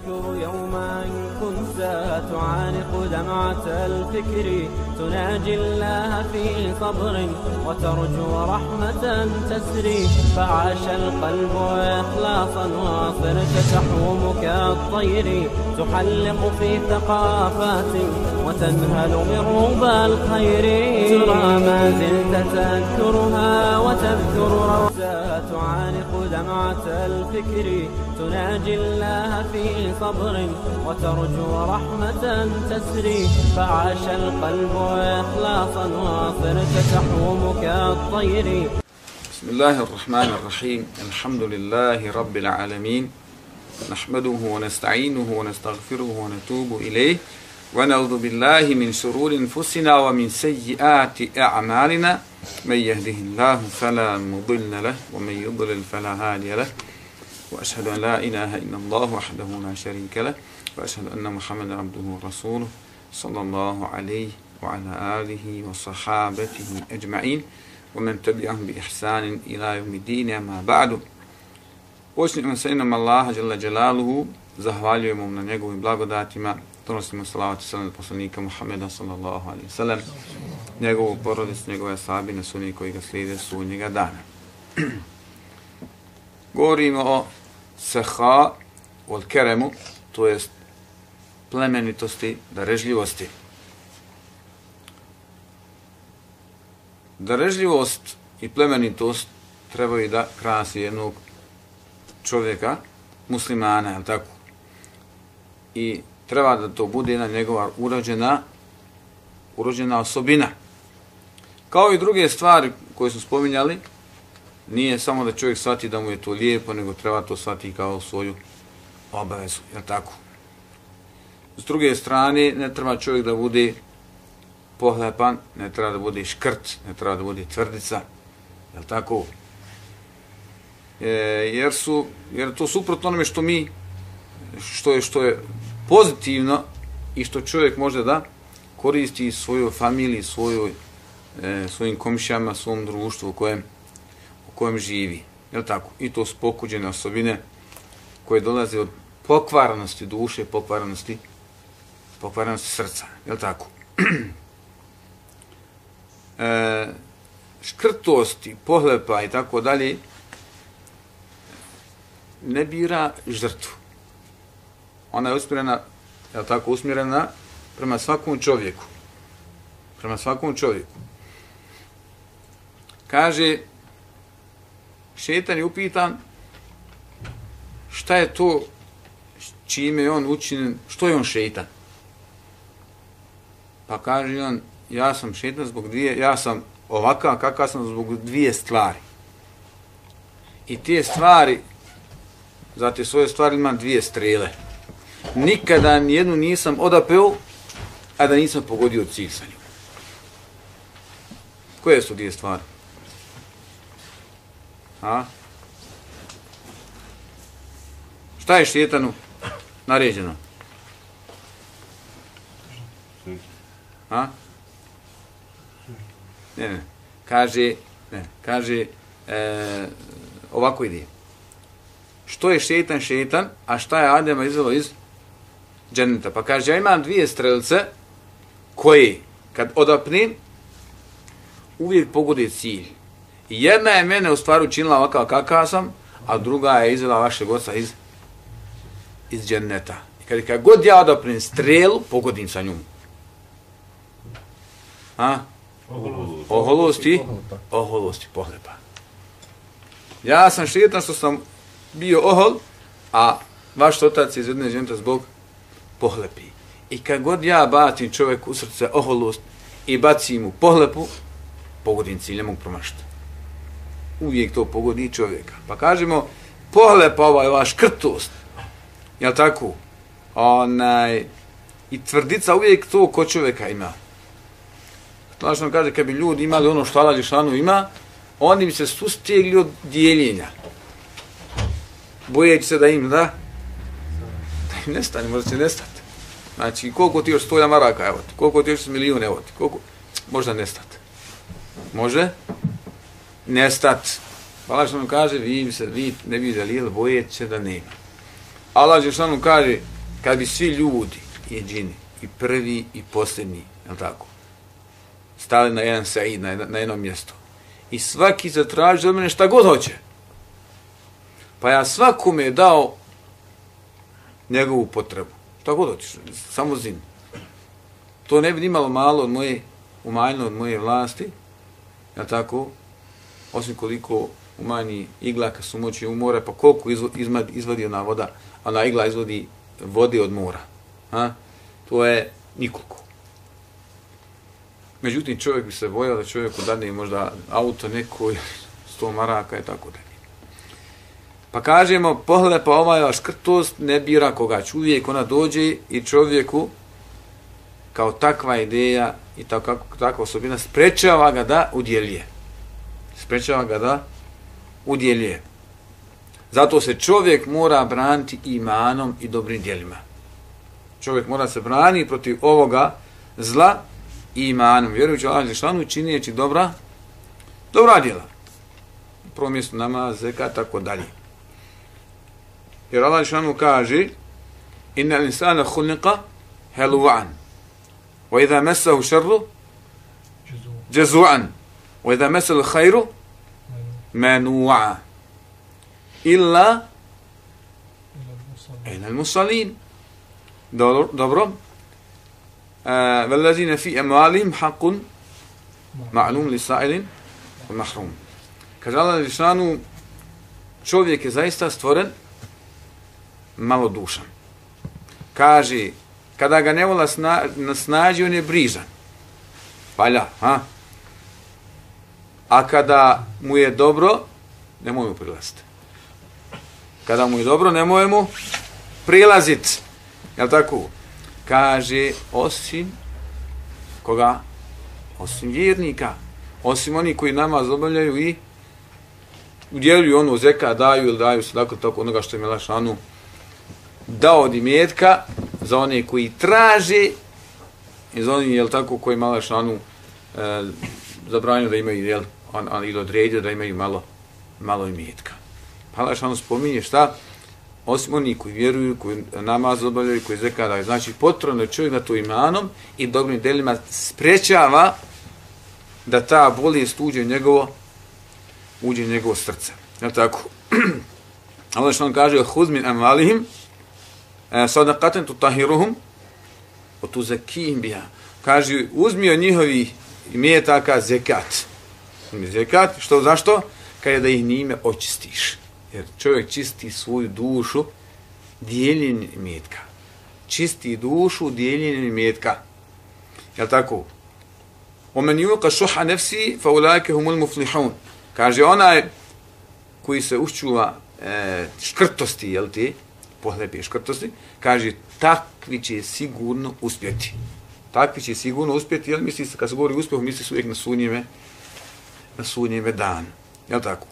تذكر يوما كنت تعانق دمعة الفكر تناجي الله في صبر وترجو رحمة تسري فعاش القلب إخلاصا وصرت تحوم كالطير تحلق في ثقافات وتنهل من ربى الخير ترى ما زلت تذكرها وتذكر روزا تعانق دمعة الفكر تناجي الله في صبر وترجو رحمة تسري فعاش القلب إخلاصا وصرت تحوم كالطير. بسم الله الرحمن الرحيم. الحمد لله رب العالمين، نحمده ونستعينه ونستغفره ونتوب إليه ونعوذ بالله من شرور أنفسنا ومن سيئات أعمالنا، من يهده الله فلا مضل له ومن يضلل فلا هادي له، وأشهد أن لا إله إلا الله وحده لا شريك له، وأشهد أن محمدا عبده ورسوله صلى الله عليه وعلى آله وصحابته أجمعين ومن تبعهم بإحسان إلى يوم الدين. أما بعد. Počnemo sa imenom Allaha dželle dželaluhu, zahvaljujemo na njegovim blagodatima, donosimo salavat i selam na poslanika Muhameda sallallahu alejhi ve sellem, njegovu porodicu, njegove ashabe, na sunni koji ga slijede sudnjega dana. Govorimo o seha wal keremu, to jest plemenitosti, darežljivosti. Darežljivost i plemenitost trebaju da krasi jednog čovjeka, muslimana, je li tako? I treba da to bude jedna njegova urođena osobina. Kao i druge stvari koje su spominjali, nije samo da čovjek shvati da mu je to lijepo, nego treba to shvati kao svoju obavezu, je li tako? S druge strane, ne treba čovjek da bude pohlepan, ne treba da bude škrt, ne treba da bude tvrdica, je li tako? Jer to suprotno onome što je pozitivno i što čovjek može da koristi svojoj familiji, svojim komšijama, svom društvu u kojem živi. Je li tako? I to su pokuđene osobine koje dolaze od pokvarenosti duše, pokvarenosti srca. Je li tako? Škrtosti, pohlepa i tako dalje ne bira žrtvu. Ona je usmjerena, je li tako, usmjerena prema svakom čovjeku. Prema svakom čovjeku. Kaže, šejtan je upitan šta je to čime je on učinjen, što je on šejtan? Pa kaže on, ja sam šejtan ja sam ovakav kakav sam zbog dvije stvari. I te stvari, za te svoje stvari imam dvije strele. Nikada nijednu nisam odapeo, a da nisam pogodio cilj sa njom. Koje su dvije stvari? Šta je šejtanu naređeno? Kaže, ovako ide. Što je šejtan, a šta je Adema izvelo iz dženneta? Pa kaže, ja imam dvije strelce koje, kad odapnem, uvijek pogode cilj. I jedna je mene u stvari učinila ovakav kakav sam, a druga je izvela vašeg oca iz dženneta. I kaže, kad god ja odapnem strelu, pogodim sa njom. Oholosti, pohlepa. Ja sam šejtan što sam bio ohol, a vaš otac je iz jedne dženneta zbog pohlepi. I kad god ja bacim čovjeku u srce oholost i bacim mu pohlepu, pogodim cilj, ne mogu promašiti. Uvijek to pogodi čovjeka. Pa kažemo, pohlepa ova škrtost, jel tako? I tvrdica uvijek to kod čovjeka ima. Znači kaže, kad bi ljudi imali ono što Allah dželešanu ima, oni bi se sustegli od dijeljenja. Bojeći se da im nestane, možda će nestati. Znači, koliko ti još 100 maraka, evo ti, koliko ti još milijun, evo ti, koliko, možda nestati. Može nestati. Allah što nam kaže, vi ne bi željeli, bojeći se da nema. Allah što nam kaže, kad bi svi ljudi i džini, i prvi i posljednji, jel tako, stali na jedan said, na jedno mjesto, i svaki zatraži od mene šta god hoće, pa ja svakome dao njegovu potrebu, šta god hoćeš, samo zim. To ne bi imalo malo od moje, umanjeno od moje vlasti, jel tako, osim koliko umanji igla kad su moći u more, pa koliko izvadi ona voda, ona igla izvodi vode od mora. To je nikoliko. Međutim, čovjek bi se bojao da čovjeku dadne možda auto neko, 100 maraka i tako dalje. Pa kažemo, pohlepa ova škrtost ne bira koga će. Uvijek ona dođe i čovjeku kao takva ideja i takva osobina sprečava ga da udjeljuje. Sprečava ga da udjeljuje. Zato se čovjek mora braniti imanom i dobrim djelima. Čovjek mora se braniti protiv ovoga zla imanom. Vjerujući Allah dželešanu činijeći dobra djela. U prvom mjestu namaz, zekat, tako dalje. Jer Allah dželešanu kaže: Inna insana khuliqa halu'an. Wa idha massahu sharru jazu'an. Wa idha massahu khairu manu'a. Illa al-musallin. Dobro. Vellazina fi amwalihim haqqun ma'lum lis-sa'ilin wa mahrum. Kaže Allah dželešanu, čovjek je zaista stvoren malodušan. Kaže, kada ga ne vola snađi, on je brižan. Valja, a kada mu je dobro, nemoj mu prilaziti. Kada mu je dobro, nemoj mu prilaziti. Jel' tako? Kaže, osim koga? Osim vjernika. Osim oni koji namaz obavljaju i udjeljuju ono zeka, daju ili daju sadako tako onoga što je Melašanu dao od imetka za one koji traže i za oni, jel' tako, koji Melašanu zabranju da imaju, jel', ili odredio da imaju malo imetka. Melašanu spominje šta? Osim oni koji vjeruju, koji namaz obavljaju, koji zeka daju. Znači, potrebno je čovjek da to imanom i dobrim djelima sprečava da ta bolest uđe u njegovo srce. Jel' tako? Allah što on kaže: Huz min amvalihim sadaqatan tutahiruhum wa tuzakihim biha. Kaže, uzmi od njihovih imetaka zekat. Zekat, što, zašto? Kaže da ih njime očistiš. Jer čovjek čisti svoju dušu dijeljenjem imetka. Čisti dušu dijeljenjem imetka. Jel' tako? وَمَنْ يُوقَ شُحَ نَفْسِهِ فَأُولَٰئِكَ هُمُ الْمُفْلِحُونَ. Kaže, onaj koji se uščuva škrtosti, jel' ti, pohlepe škrtosti, kaže, takvi će sigurno uspjeti. Takvi će sigurno uspjeti, jel' misli se, kad se govori uspjehu, misli se uvijek na sudnjeme dan. Jel' tako?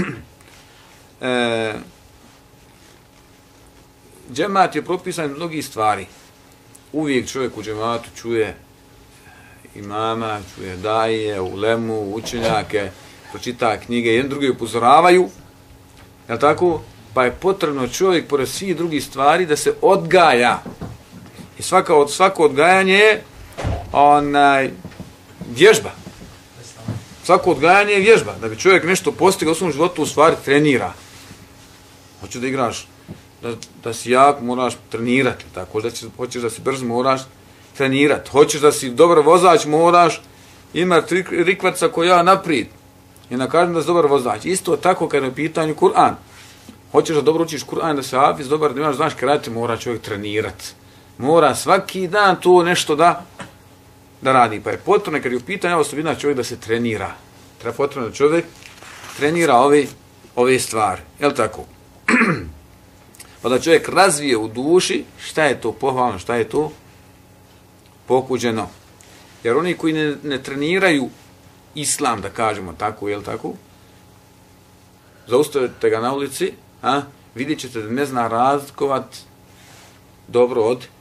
Džemat je propisan mnogih stvari. Uvijek čovjek u džematu čuje imama, čuje daje, ulemu, učenjake, pročita knjige, jedan drugi upozoravaju, jel' tako? Pa je potrebno čovjek, pored svih drugih stvari, da se odgaja. I svako odgajanje je vježba. Svako odgajanje je vježba. Da bi čovjek nešto postigao u svom životu, u stvari trenira. Hoćeš da igraš, da si jak, moraš trenirati. Tako, hoćeš da si brz, moraš trenirati. Hoćeš da si dobar vozač, moraš imati rikverca koja naprijed. I nakažem da si dobar vozač. Isto tako kada je u pitanju Kur'an. Hoćeš da dobro učiš Kur'an, da se hafiz dobar, da imaš, znaš karate, mora čovjek trenirati. Mora svaki dan to nešto da radi. Pa je potrebno, kad je u pitanju osobina čovjek da se trenira. Treba potrebno da čovjek trenira ove stvari. Jel' tako? Pa da čovjek razvije u duši šta je to pohvalno, šta je to pokuđeno. Jer oni koji ne treniraju islam, da kažemo tako, jel' tako? Zaustavite ga na ulici, vidjet ćete da ne zna razlikovat dobro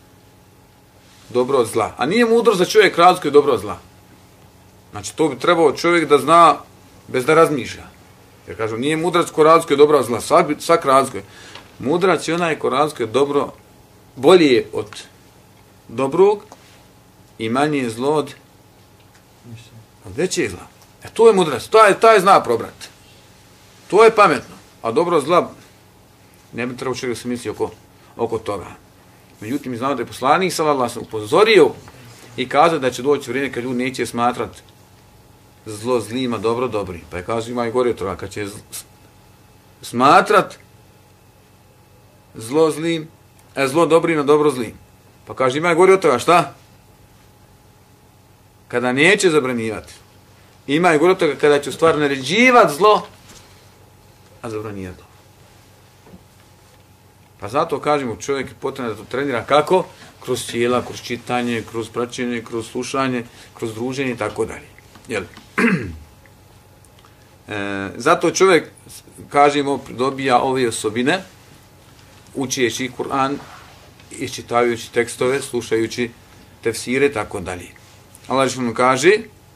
od zla. A nije mudro za čovjek razlikuje dobro od zla. Znači, to bi trebao čovjek da zna bez da razmišlja. Jer kažu, nije mudrac ko razlikuje dobro od zla. Svak razlikuje. Mudrac je onaj ko razlikuje dobro bolje od dobrog i manje zlo od većeg zla. To je mudrost, taj zna probrat. To je pametno, a dobro zla ne bi trebao čovjek se misli oko toga. Međutim, mi znamo da je poslanik sallallahu alejhi ve sellem upozorio i kazao da će doći vrijeme kad ljudi neće smatrati zlo zlima, dobro dobri. Pa je kazao ima i gore od toga, kad će smatrat zlo zlim, zlo dobrima, dobro zlim. Pa kaže ima i gore od toga, šta? Kada neće zabranjivati. Ima i gore od toga kada će u stvari naređivati zlo, a zabranjivati dobro. Pa zato kažemo čovjek je potrebno da to trenira kako? Kroz tijela, kroz čitanje, kroz praćenje, kroz slušanje, kroz druženje i tako dalje. Jel? Zato čovjek, kažemo, dobija ove osobine učijeći Kur'an, iščitavajući tekstove, slušajući tefsire i tako dalje. Allah što mu kaže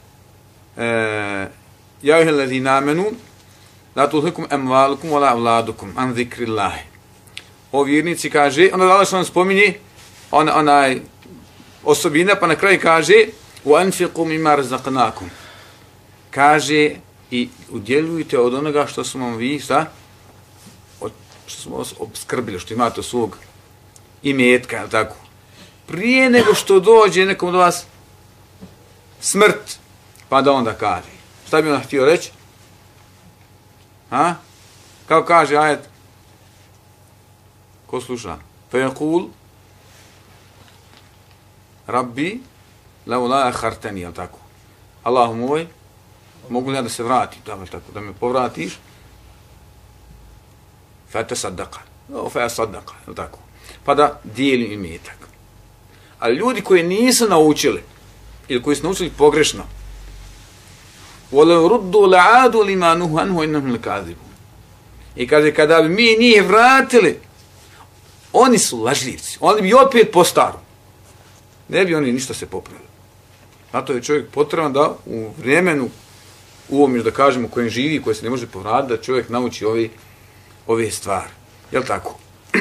Ja eyyuhellezina amenu la tulhikum amwalukum wala auladukum an zikrillahi. O vjernici kaže, onda Allah što nam spominje onaj osobina, pa na kraju kaže wa anfiqu mimma razaqnakum. Kaže i udjeljujte od onoga što smo vam vi što smo obskrbili, što imate svog imetka, tako. Prije nego što dođe nekom do vas smrt, pa da onda kaže. Šta bi on htio reći? Kako kaže ajet? Ko sluša? Fejekul Rabbi laula akhartani, jel tako? Allahu moj, mogu li ja da se vratim, tako, da me povratiš? Fatasaddaqa. Fasaddaqa, jel tako? Pa da dijeli imetak. Ali ljudi koji nisu naučili, ili koji su naučili pogrešno, وَلَوْ رُدُّوا لَعَادُوا لِمَا نُهُ عَنْهُ إِنَّهُمْ لَكَاذِبُونَ. I kaže, kada bi mi njih vratili, oni su lažljivci. Oni bi opet po staru. Ne bi oni ništa se popravili. Zato je čovjek potreban da u vremenu, u ovom, da kažemo, kojem živi, koje se ne može povratiti, da čovjek nauči ove stvari. Jel' tako?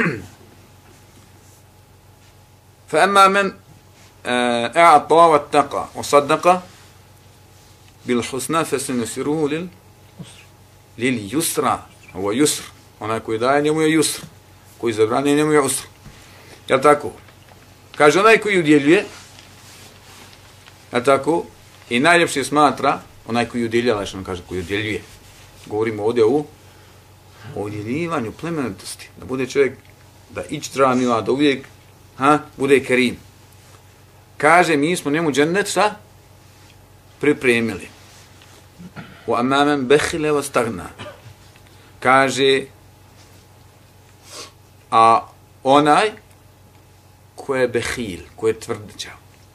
فَأَمَّا مَنْ أَعْطَى وَاتَّقَى وَصَدَّقَ بِالْحُسْنَى فَسَنُيَسِّرُهُ لِلْيُسْرَى. Ovo je yusr. Onaj koji daje, njemu je yusr. Koji zabrani, njemu je usr. Jel' tako? Kaže, onaj koji udjeljuje, jel' tako? I najljepše smatra, onaj koji udjeljuje, ali što kaže, koji udjeljuje. Govorimo ovdje o udjeljivanju plemenitosti. Da bude čovjek, da ičtramila, da uvijek bude kerim. Kaže, mi smo njemu džennet šta? Pripremili. U amamen behile wa stagna. Kaže, a onaj ko je behil, ko je tvrdićav,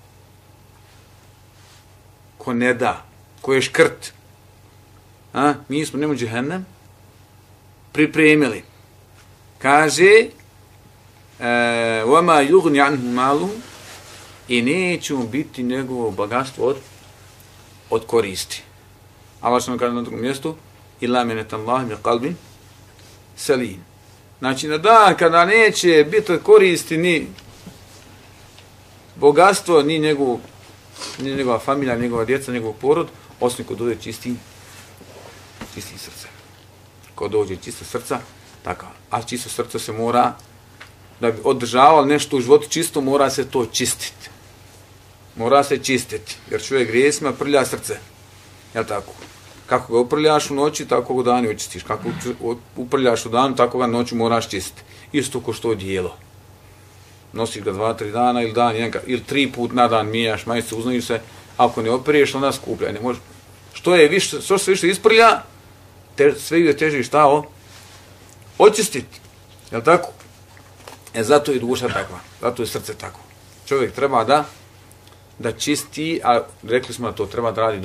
ko ne da, ko je škrt, mi smo njemu džehennem pripremili. Kaže, وَمَا يُغْنِ عَنْهُ مَالُهُ i neće mu biti njegovo bogatstvo od koristi. Allah što nam kaže na drugom mjestu إِلَّا مِنَتَ اللَّهِ مِنْ قَلْبٍ سَلِيمٍ. Znači na dan kada neće biti od koristi ni bogatstvo, ni njegova familija, njegova djeca, njegov porod, osim kod dođe čistim srcem. Kod dođe čisto srca, tako. A čisto srce se mora, da bi održavalo nešto u životu čisto, mora se to čistiti. Mora se čistiti, jer čovjek grijesima prlja srce. Jel' tako? Kako ga uprljaš u noći, tako ga u danu očistiš. Kako uprljaš u danu, tako ga noću moraš čistiti. Isto ko što je dijelo. Nosiš ga 2-3 dana ili dan, ili 3 put na dan mijaš, majice, uznojiš se. Ako ne opriješ, onda skupljaj. Ne može. Što se više isprlja, sve je teže šta očistiti. Jel' tako? Zato je duša takva, zato je srce takvo. Čovjek treba da čisti, a rekli smo da to treba da radi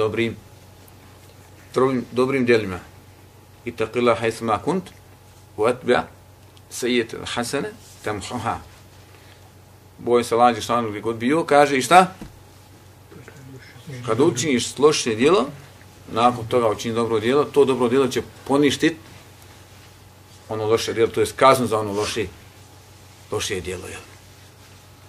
dobrim djelima. Ittaqilla haythu ma kunt wa atbi' sayyi'ata al-hasana tamhuha. Boj se lađe štanu gdje god bio, kaže i šta? Kad učiniš loše djelo, nakon toga učini dobro djelo, to dobro djelo će poništiti ono loše djelo, to je kaznu za ono loše djelo.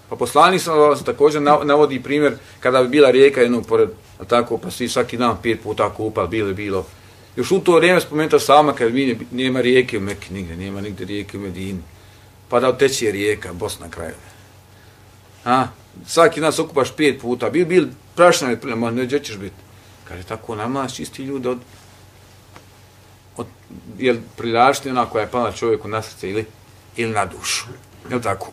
Pa poslanik se također navodi primjer kada bi bila rijeka jednog pored, tako, pa svi svaki dan 5 puta kupali, bilo. Još u to vrijeme spomenuta sama, kad nema rijeke u Mekki nigdje, nema nigdje rijeke u Medini. Pa da teče rijeka, Bosna kraj. Svaki dan se okupaš 5 puta, bil prašna, ma ne, gdje ćeš biti? Kaže, tako namaz čisti ljudi od prljavštine ona koja je pala čovjeku na srce ili na dušu. Jel' tako?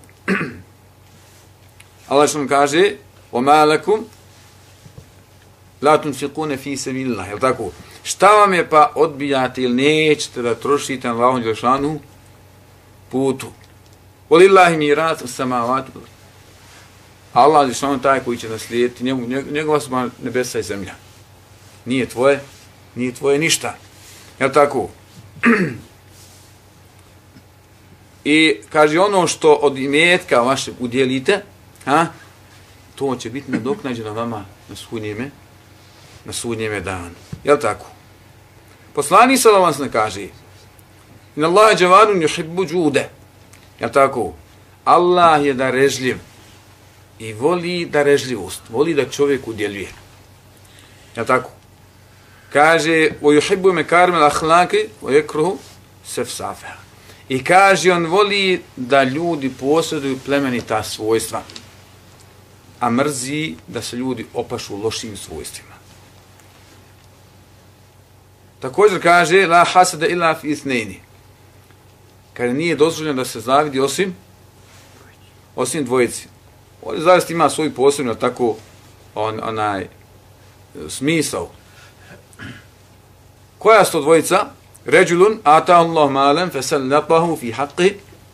Allah što nam kaže, وَمَا لَكُمْ لَا تُنْفِقُونَ فِي سَبِيلِ اللَّهِ. Jel' tako? Šta vam je pa odbijate ili nećete da trošite na Allahom dželešanu putu? وَلِلَّهِ مِيرَاثُ السَّمَاوَاتِ. Allah dželešanu taj koji će naslijediti, njegova su nebesa i zemlja. Nije tvoje ništa. Jel' tako? I kaže, ono što od imetka vaše udjelite, to će biti nadoknađeno vama na sudnjeme danu. Jel' tako? Poslanik sallallahu alejhi ve sellem kaže, inna Allaha jawadun yuhibbu jude. Jel' tako? Allah je darežljiv i voli darežljivost, voli da čovjek udjeljuje. Jel' tako? Kaže, وَيُحِبُّ مَكَارِمَ الْأَخْلَاقِ وَيَكْرُهُ سَفْسَافَهَا. I kaže, on voli da ljudi posjeduju plemenita svojstva, a mrzi da se ljudi opašu lošim svojstvima. Također kaže, la hasada illa fi ithnayni. Kaže, nije dozvoljeno da se zavidi osim dvojici. Ovdje zaista ima svoj posebno tako smisao. Koja su to dvojica? Ređulun atahu Allah malen fesellatahu fi haqqi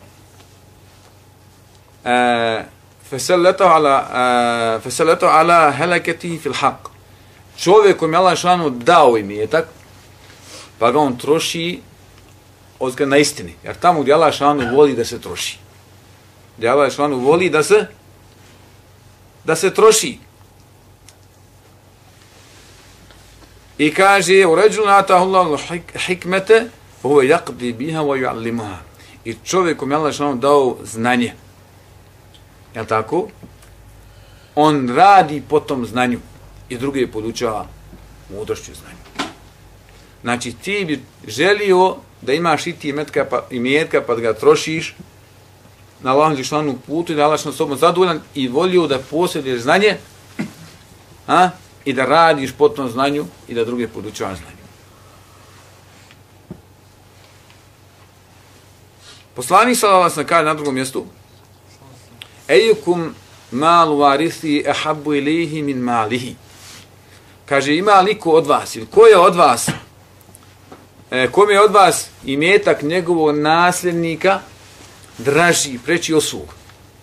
fesellatahu ala helaketihi fil haqq. Čovjek kojem je Allah šanu dao imetak, pa ga on troši na istini. Jer tamo gdje Allah šanu voli da se troši. Gdje Allah šanu voli da se troši. I kaže, u ređulu natahu Allahu hikmete, ovo yaqdi biha wa yu'allimuha. I čovjek kom je Allah šalom dao znanje. Jel' tako? On radi po tom znanju i druge podučava mudrošću znanju. Znači, ti bi želio da imaš i ti imetka pa da ga trošiš na Allahom dželešanu putu i da Allah šalom sobom zadovoljan i volio da posjeduješ znanje, i da radiš po tom znanju i da druge podučavaš znanju. Poslanik sallallahu alejhi ve sellem kaže na drugom mjestu: Ejukum malu varithi ahabbu ilayhi min malihi. Kaže, ima li ko od vas, ili ko je od vas, kome je od vas imetak njegovog nasljednika draži, preći od svog?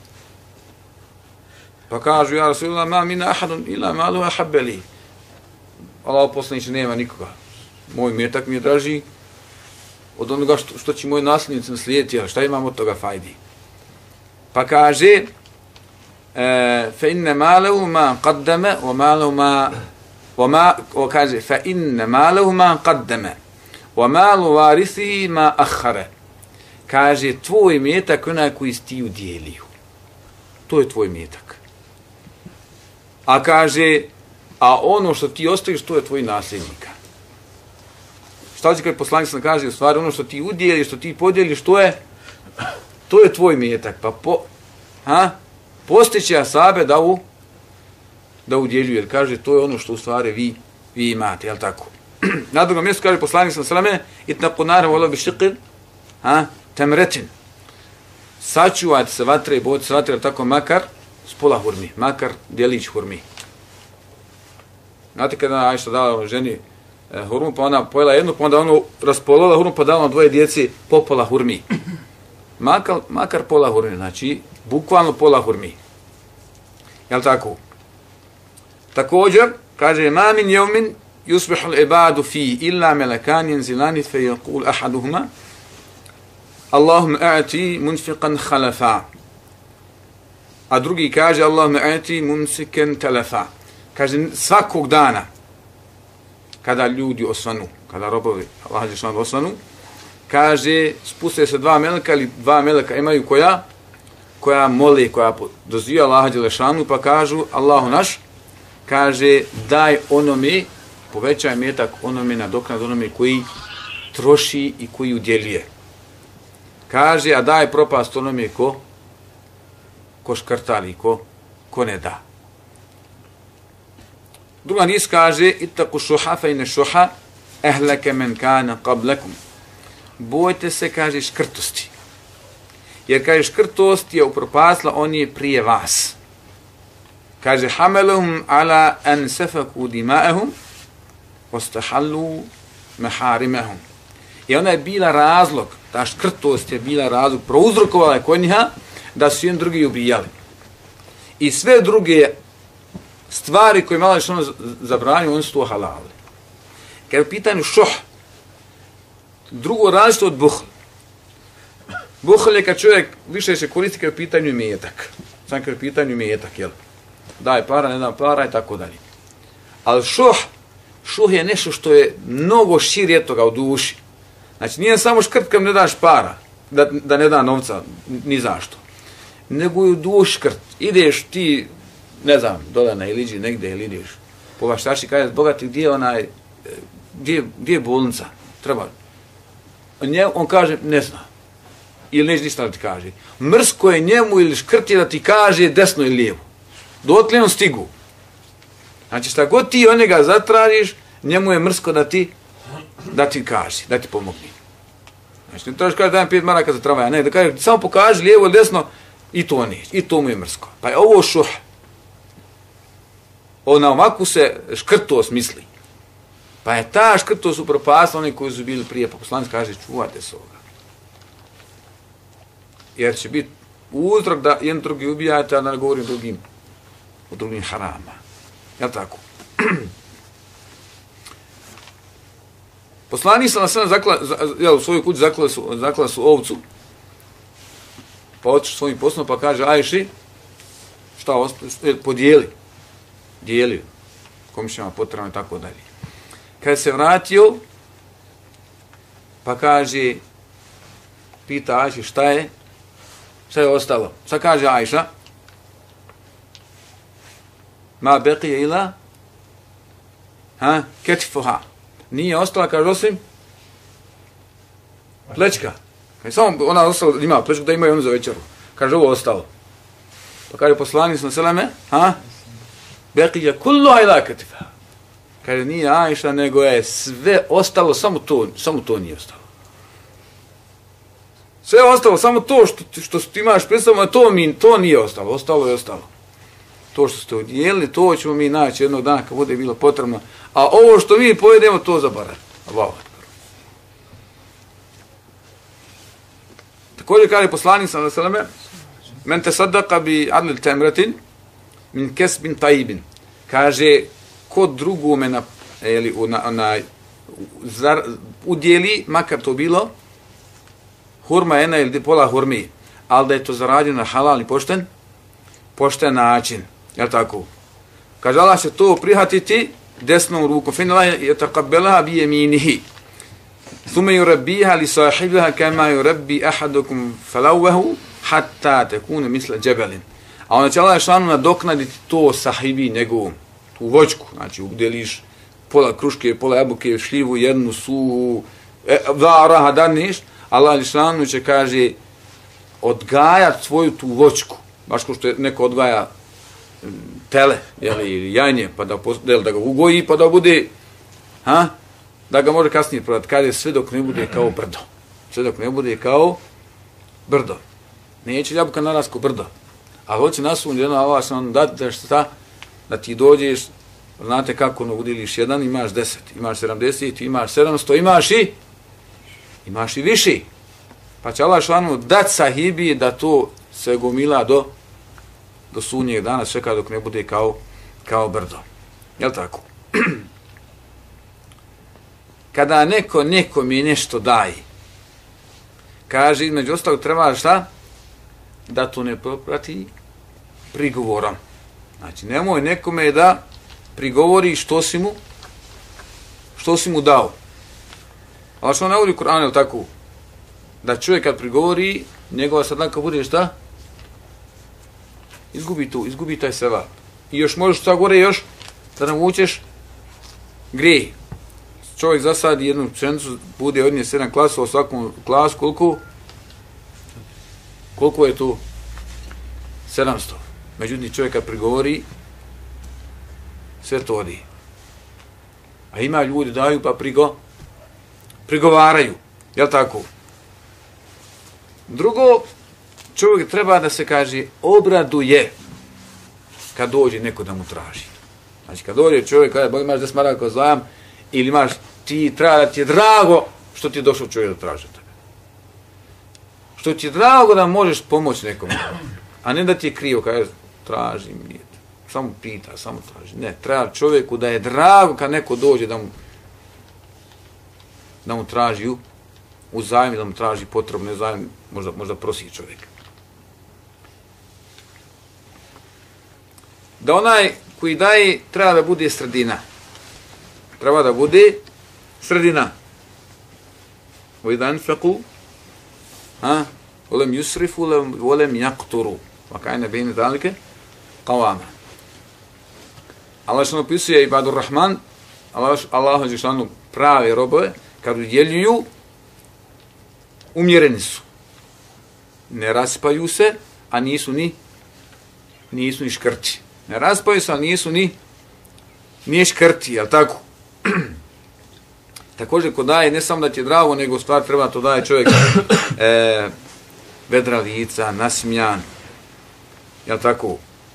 Pa kažu, ja Rasulullah, ma mina ahadun ila malu ahabbe li. Allah poslaniče, nema nikoga. Moj imetak mi je draži od onoga što će moj nasljednici naslijediti, šta imam od toga fajdi? Pa kaže, fa inne malehu ma qaddame, wa malehu ma, kaže, fa inne malehu ma qaddame, wa malu varisihi ma ahhare. Kaže, tvoj imetak onaj koji ti udjeliju. To je tvoj imetak. A kaže, a ono što ti ostaviš, to je tvoj nasljednika. Šta će kad poslanik sam kaže, u stvari, ono što ti udjeliš, što ti podijeliš, to je tvoj imetak. Pa postići asabe da udjeljuju, jer kaže, to je ono što u stvari vi imate, jel' tako? Na drugom mjestu kaže poslanik sam srame, itnaqu nara wala bi shiqin tamratin. Sačuvajte se vatre i bojte se vatre, jel' tako, makar s pola hurmi, makar djelić hurmi. Znate kada Ajša dala ženi hurmu, pa ona pojela jednu, pa onda ono raspolola hurmu, pa dala dvoje djeci po pola hurmi. Makar pola hurmi, znači bukvalno pola hurmi. Jel' tako? Također, kaže, ma min jevmin yusbihu al-ibadu fi illa malakan yanzilani fa yaqul ahaduhuma Allahumma a'ti munfiqan khalafa. A drugi kaže, Allahumma a'ti mumsikan talafa. Kaže, svakog dana, kada ljudi osvanu, kada robovi Allah dželešanu osvanu, kaže, spuste se dva meleka, ili dva meleka imaju koja? koja moli, koja doziva Allaha dželešanu, pa kažu Allahu naš, kaže daj onome, povećaj metak onome, nadoknad onome koji troši i koji udjeljuje. Kaže, a daj propast onome ko škrtali, ko ne da. Druga hadis kaže, ittaku šuha fe ine šuha ehleke men kana qablakum. Bojte se, kaže, škrtosti. Jer, kaže, škrtost je upropasla oni prije vas. Kaže, hameluhum ala an sefaku dima'ahum ostahallu meharimahum. I ona je bila razlog, ta škrtost je bila razlog, prouzrokovala je kod njiha da su jedan drugi ubijali. I sve druge stvari koje malo što ono zabranio, oni su to halali. Kad je u pitanju šuh, drugo različito od buhl. Buhl je kad čovjek više se koristi kad je u pitanju imetak. Sam kad je u pitanju imetak, jel? Daj para, ne dam para i tako dalje. Ali šuh je nešto što je mnogo širije toga u duši. Znači, nije samo škrt kad ne daš para, da ne da novca, ni zašto. Nego je u duši škrt. Ideš ti, ne znam, dole na Iliđi negdje ili ideš po Vaštaši, kaže, bogati, gdje je bolnica? Treba. On kaže, ne zna. Ili neće ništa da ti kaže. Mrsko je njemu ili škrt je da ti kaže desno ili lijevo. Dotle on stigu. Znači, šta god ti od njega zatražiš, njemu je mrsko da ti kaže, da ti pomogni. Znači, ne trebaš kaže dajem 5 maraka za tramvaj, ne, da kaže, samo pokaži lijevo ili desno, i to neće, i to mu je mrsko. Pa je ovo šuh. Na ovakvu se škrtost misli. Pa je ta škrtost upropasla oni koji su bili prije, pa poslanik kaže, čuvajte se ovoga. Jer će biti uzrok da jedan drugi ubijate, a da ne govorim o drugim harama. Jel' tako? Poslanik sam u svojoj kući zaklala su ovcu, pa otišao svojim poslom, pa kaže Ajši, šta dijeli, komšijama potrebno i tako dalje. Kad se vratio, pa kaže, pita Ajši šta je ostalo. Šta kaže Ajša? Ma beqije ila ketifuha. Nije ostala, kaže, osim plečka. Samo ona ostala, ima plečku da imaju onu za večeru. Kaže, ovo ostalo. Pa kaže poslanik seleme, beqije kullu ila ketifuha. Kaže, nije Ajša, nego je sve ostalo, samo to nije ostalo. Sve ostalo, samo to što ti imaš predstavljeno, to nije ostalo. Ostalo je ostalo. To što ste udjelili, to ćemo mi naći jednog dana kad bude bilo potrebno. A ovo što mi pojedemo, to zaboravimo. Također kaže poslanik sallallahu alejhi ve selleme, men tasaddaqa bi adl tamratin min kasbin tayyibin. Kaže, ko drugome udjeli, makar to bilo hurma jedna ili pola hurmi, ali da je to zaradio na halal i pošten način. Jel' tako? Kaže, Allah će to prihvatiti desnom rukom. Fin Allah yataqabbalaha bi yaminihi. Thumma yurabbiha li sahibiha kama yurabbi ahadukum falawahu hatta takuna misla jabalin. A onda će Allah šanu nadoknaditi to sahibi njegovom, tu voćku. Znači, udjeliš pola kruške, pola jabuke, šljivu, jednu suhu, dva oraha daneš, Allah šanu će, kaže, odgajat svoju tu voćku. Baš kao što je neko odgaja tele ili jajnje, pa da ga ugoji, pa da bude, da ga može kasnije prodati. Kaže, sve dok ne bude kao brdo. Sve dok ne bude kao brdo. Neće jabuka narast kao brdo. Ali hoće nasuniti jedno, Allah će nam dati da ti dođeš, znate kako, udjeliš jedan, imaš 10, imaš 70, imaš 700, imaš i viši. Pa će Allah šlanu dati sahibi da to se gomila do sunnjeg dana, čeka dok ne bude kao brdo. Jel' tako? Kada neko mi nešto daje, kaže, između ostalog treba šta? Da to ne poprati prigovorom. Znači, nemoj nekome da prigovori što si mu dao. Ali što ne vodi Kur'an, jel' tako? Da čovjek kad prigovori, njegova sadaka bude šta? izgubi taj sevap. I još možeš šta gore još da navučeš grijeh. Čovjek zasadi jednu pšenicu, bude od nje 7 klasova, u svakom klasu koliko je tu? 700. Međutim, čovjeka prigovori, sve to odi. A ima ljudi daju pa prigovaraju. Jel tako? Drugo, čovjek treba da se kaže obraduje kad dođe neko da mu traži. Znači kad dođe čovjek kaže Bog imaš 10 maraka kao zajam ili imaš ti treba da ti je drago što ti je došao čovjek da traži tebe. Što ti je drago da možeš pomoći nekom. A ne da ti je krivo kaže traži mi. Samo pita, samo traži. Ne, treba čovjeku da je drago kad neko dođe da mu traži u zajmu, da mu traži potrebne zajmu, možda prosi čovjek. Da onaj koji daje treba da bude sredina. Treba da bude sredina. وَإِذَا أَنْفَقُوا وَلَمْ يُسْرِفُوا وَلَمْ يَقْتُرُوا وَكَانَ بَيْنَ ذَلِكَ قَوَامًا. Allah što opisuje Ibadur Rahman, Allah što prave robove, kad udjeljuju, umjereni su. Ne raspaju se, a nisu ni škrti. Ne raspaju se, a nisu ni škrti, jel tako? Također, ko daje, ne samo da ti je drago, nego stvar treba to daje čovjek vedra lica, nasmijan, jel tako?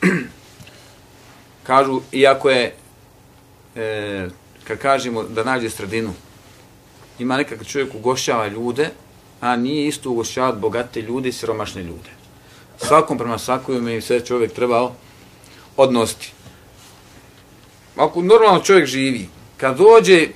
Kažu, iako je, kad kažemo da nađe sredinu, ima nekakav čovjek ugošćava ljude, a nije isto ugošćavati bogate ljude i siromašne ljude. Svakom prema svakome sve čovjek trebao odnositi. Ako normalno čovjek živi, kad dođe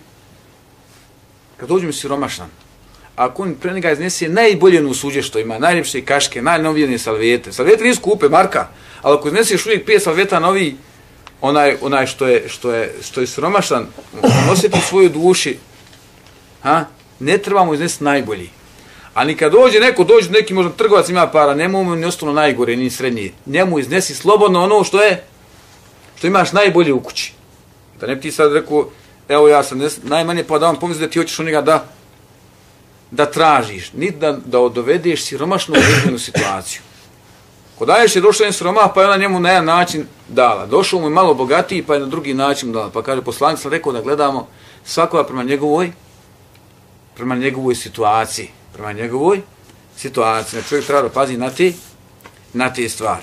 mu siromašan, ako on pre njega iznese najbolje suđe što ima, najljepše kaške, najnovijene salvete. Salvete nisu skupe, marka, ali ako izneseš uvijek 5 salveta novi, onaj što je siromašan, on osjeti svoju duši, ne trebamo iznesiti najbolji. Ali kad dođe neki možda trgovac ima para, nemoj mu ni ostalo najgore, ni srednje. Njemu iznesi slobodno ono što imaš najbolje u kući. Da ne bi ti sad rekao, evo ja sam najmanje pa da vam pomisli da ti hoćeš od njega da tražiš, niti da dovedeš siromašnu u određenu situaciju. Ko daješ je došao jedan siromah, pa je ona njemu na jedan način dala. Došao mu je malo bogatiji, pa je na drugi način dala. Pa kaže, poslanik sam rekao da gledamo svakoga prema njegovoj situaciji. Prema njegovoj situaciji. Čovjek treba da pazi na te stvari.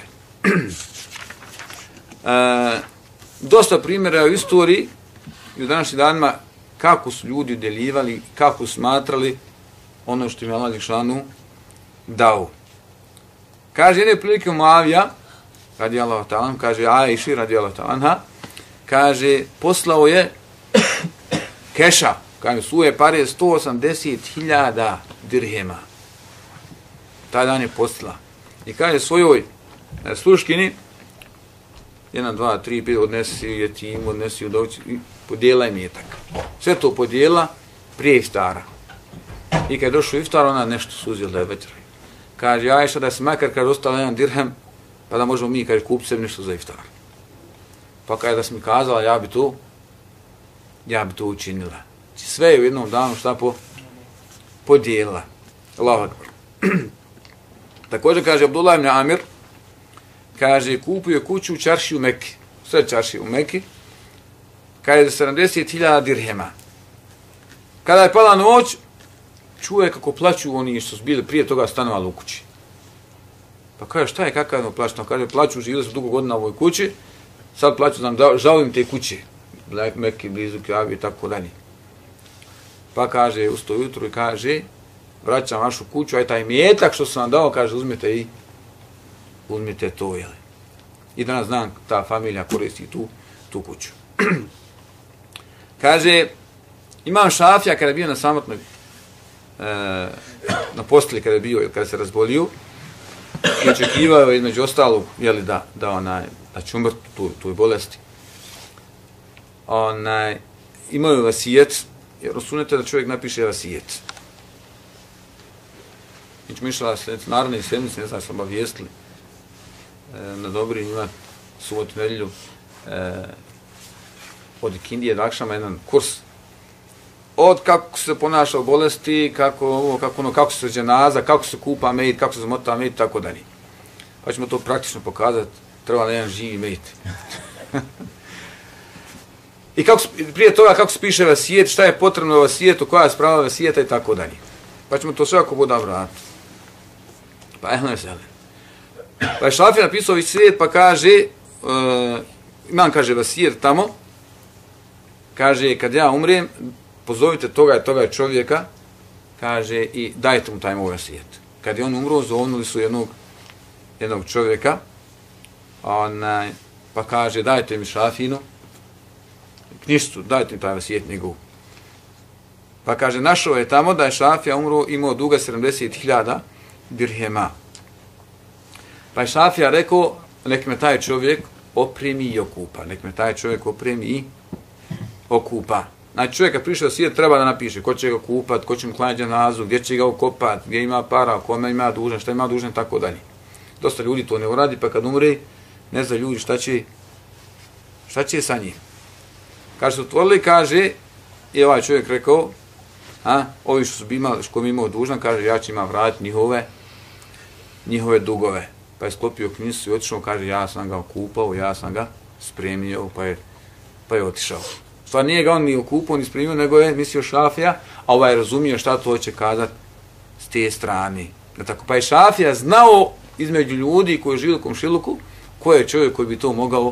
Dosta primjera u istoriji i u današnjim danima kako su ljudi udjeljivali, kako su smatrali ono što im je Allah dželešanu dao. Kaže jedne prilike Muavija, radijallahu ta'ala, kaže Aiši, radijallahu ta'ala, kaže, poslao je keša, kaže, suje pare 180.000 dirhema. Taj dan je poslala. I kaže svojoj sluškini, 1, 2, 3, 5, odnesi jetimu, odnesi udovci, podijela imetak. Sve to podijela prije iftara. I kad je došao iftar, ona nešto suzila da je večer. Kaže, Ajša da se makar kad ostala 1 dirhem, pa da možemo mi, kaže, kupiti sebi nešto za iftar. Pa kaže da si mi kazala, ja bi to učinila. Sve je u jednom danu šta podijelila. Allahu akbar. Također kaže Abdullah ibn Amir, kaže, kupio kuću u čaršiji u Mekki. Sve čaršije u Mekki. Kaže, za 70.000 dirhema. Kada je pala noć, čuje kako plaću oni što su bili prije toga stanovali u kući. Pa kaže, šta je kakav plaćno? Kaže, plaću, živjeli su dugo godina u ovoj kući, sad plaću nam, žalim te kuće. Mekki, blizu Kjabi i tako dalje. Pa kaže, ustao jutro i kaže, vraćam vašu kuću, aj taj imetak što sam vam dao, kaže, uzmite to, jel? I danas znam, ta familija koristi tu kuću. Kaže, Imam Šafija kada je bio na samotnoj na postelji kada se razbolio i očekivao između ostalog jeli, da će umrti toj bolesti. Imao je vasijet, jer osunete da čovjek napiše vasijet. Mi ćemo išla naravno i sedmice, ne znam, sam obavijestili na Dobri ima subotu nedjelju od Kindije do Akšama jedan kurs od kako se ponaša u bolesti, kako se dženaza, kako se kupa mejit, kako se zamota mejit, tako dalje. Pa ćemo to praktično pokazati, treba na jedan živi mejit. I prije toga kako se piše vasijet, šta je potrebno vasijetu, koja je sprava vasijeta i tako dalje. Pa ćemo to sve ako bude vratiti. Pa Pa je Šafija napisao vasijet pa kaže, imam kaže vasijet tamo, kaže kad ja umrem, pozovite toga čovjeka, kaže i dajte mu taj moj vasijet. Kad je on umro, zovnuli su jednog čovjeka, pa kaže dajte mi Šafinu, knjižicu, dajte mi taj vasijet njegov. Pa kaže, našao je tamo da je Šafija umro, imao duga 70.000 dirhema. Pa je Šafija rekao, nek me taj čovjek opremi i okupa. Nek me taj čovjek opremi i okupa. Znači čovjek kad prišao svijet treba da napiše ko će ga kupat, ko će mu klanjati dženazu, gdje će ga okopat, gdje ima para, kome ima dužan, šta ima dužan, tako dalje. Dosta ljudi to ne uradi, pa kad umre, ne zna ljudi šta će sa njim. Kad su otvorili, kaže, i ovaj čovjek rekao, ovi što su imali, što mi imao dužan, kaže, ja ću ima vratiti njihove dugove. Pa je sklopio knjižicu i otišao, kaže, ja sam ga okupao, ja sam ga spremio, pa je otišao. Stvar nije ga on ni okupao, ni spremio, nego je mislio Šafija, a ovaj je razumio šta to hoće kazati s te strane. Pa je Šafija znao između ljudi koji žive u komšiluku, ko je čovjek koji bi to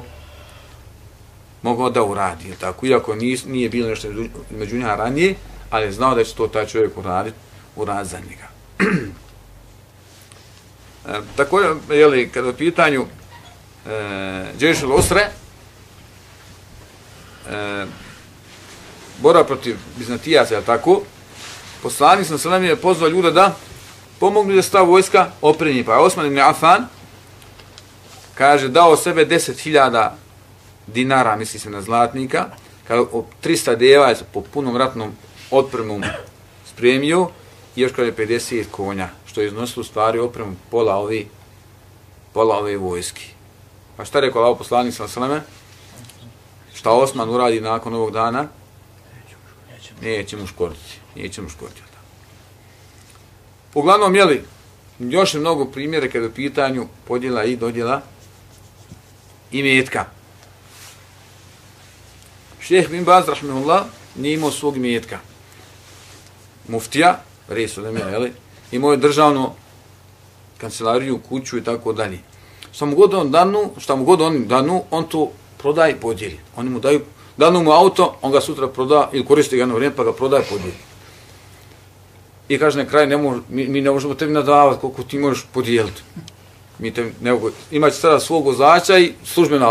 mogao da uradi. Tako, iako nije bilo nešto među njega ranije, ali je znao da će to taj čovjek uraditi za njega. Također, kada je u pitanju Džešul Osre, borba protiv Bizantijaca, tako, poslanik sallallahu je pozvao ljude da pomognu da se ta vojska opremi. Pa Osman ibn Affan kaže, dao sebe 10.000 dinara, misli se na zlatnika, kada 300 deva je po punom ratnom otpremom spremio i još kada je 50 konja, što je iznosilo u stvari opremu pola ove vojski. Pa šta je rekao Allahov poslanik sallallahu šta Osman uradi nakon ovog dana? Neće mu škoditi. Uglavnom, još je mnogo primjera kada je u pitanju podjela i dodjela imetka. Šejh bin Baz, rahimehullah, nije imao svog imetka. Muftija, imao je državnu kancelariju, kuću i tako dalje. Šta mu god oni danu, on to prodaje i podijeli. Oni mu danu mu auto, on ga sutra proda ili koristi ga jedno vrijeme pa ga prodaje i podijeli. I kaže na kraju, mi ne možemo tebi nadavati koliko ti možeš podijeliti. Imaće sada svog vozača i službeno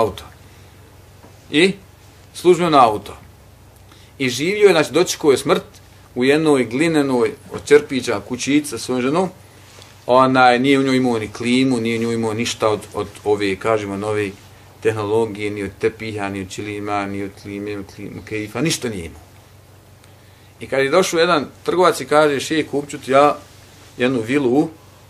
auto. I živio je, znači dočekao je smrt u jednoj glinenoj od čerpića kućica sa svojom ženom. Nije u njoj imao ni klimu, nije u njoj imao ništa od ove, kažemo, nove tehnologije, ni od tepiha, ni od čilima, ni od klime, kejfa, ništa nije imao. I kad je došao jedan trgovac i kaže, šejh, kupit ću ti ja jednu vilu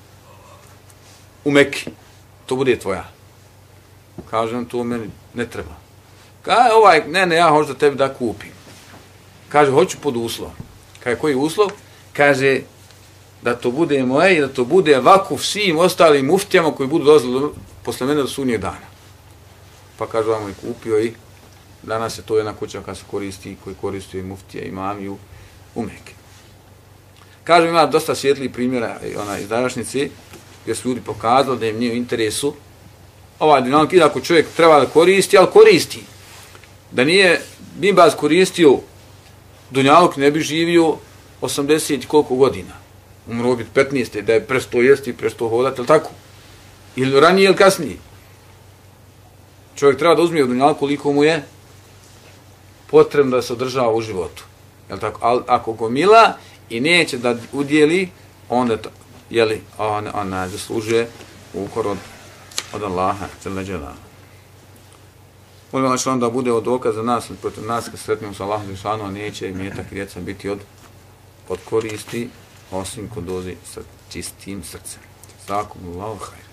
u Meki, to bude tvoja. Kaže on, to meni ne treba. Kaže, ne, ja hoću da tebi da kupim. Kaže, hoću pod uslov. Kaže, koji uslov? Kaže, da to bude moje i da to bude vakuf svim ostalim muftijama koji budu dolazili posle mene do sunnjeg dana. Pa kaže, vam je kupio i danas je to jedna kuća koja se koristi, koji koristi i muftija i imami u Meki. Kaže, ima dosta svjetlih primjera iz današnjice, gdje su ljudi pokazali da im nije u interesu dinamik, ako čovjek treba da koristi, ali koristi. Da nije Bin Baz koristio dunjaluk, ne bi živio 80 i koliko godina. Umro biti 15, da je presto jesti, presto hodati, ali tako? Ili ranije ili kasnije. Čovjek treba da uzme od dunjalka koliko mu je potrebno da se održava u životu. Jel tako? Ali ako gomila i neće da udjeli, onda ona zaslužuje ukor od Allaha. Molim Allah da bude od dokaza za nas, protiv nas, kad sretnemo sa Allahom Žešanu, a neće imetak i djeca biti od koristi, osim kod dozi sa čistim srcem. Zakumullahu hajr.